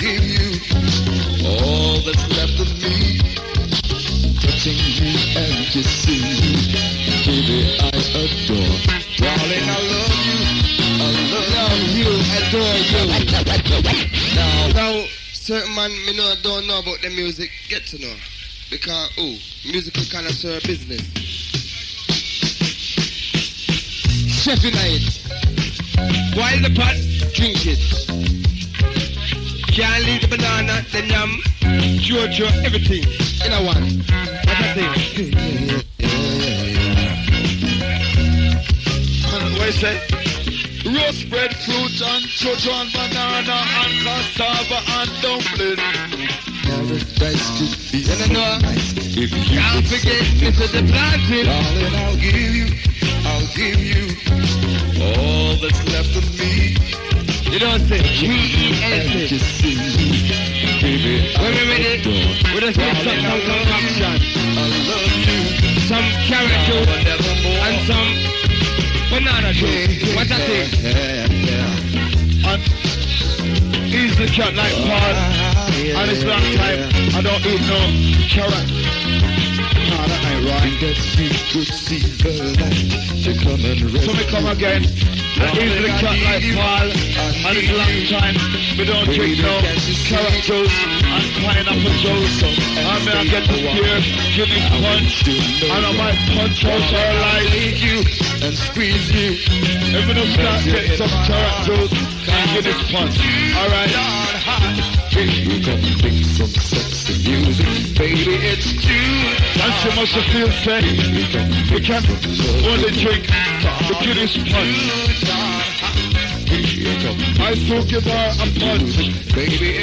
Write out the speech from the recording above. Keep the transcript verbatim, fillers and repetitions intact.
give you all that's left of me. Touching you and kissing you, baby, I adore. Darling, I love you, I love you, adore you. Now, now, certain man me know don't know about the music, get to know. Because, oh, musical connoisseur business. Chef in it. Boil the pot, drink it. Can't leave the banana, the yam, Jojo, everything in a one. What I think? What you say? Roast bread, fruit and Jojo and banana and cassava and dumpling. Paradise could be so nice if you can't forget this is the planting. Darling, I'll give you, I'll give you all that's left of me. You don't say we eat anything. Baby, wait a minute. We just get some concoction. I love you. Some carrot juice and some banana juice. What's that thing? And he's the cat like Paul. And it's long time I don't eat no carrot. Nah, that ain't right. That you could see the light to come and rest. So me come again. And he's the cat like Paul. And it's a long time we don't drink no carrot juice and pineapple juice. And then I get the beer, Guinness punch, and I might punch out her like you and squeeze you. If we don't start getting some carrot juice and Guinness punch, alright? Here you come, bring some sexy music, baby, it's June. And she must have feel safe. We can only drink the Guinness punch. I still give her a punch, baby.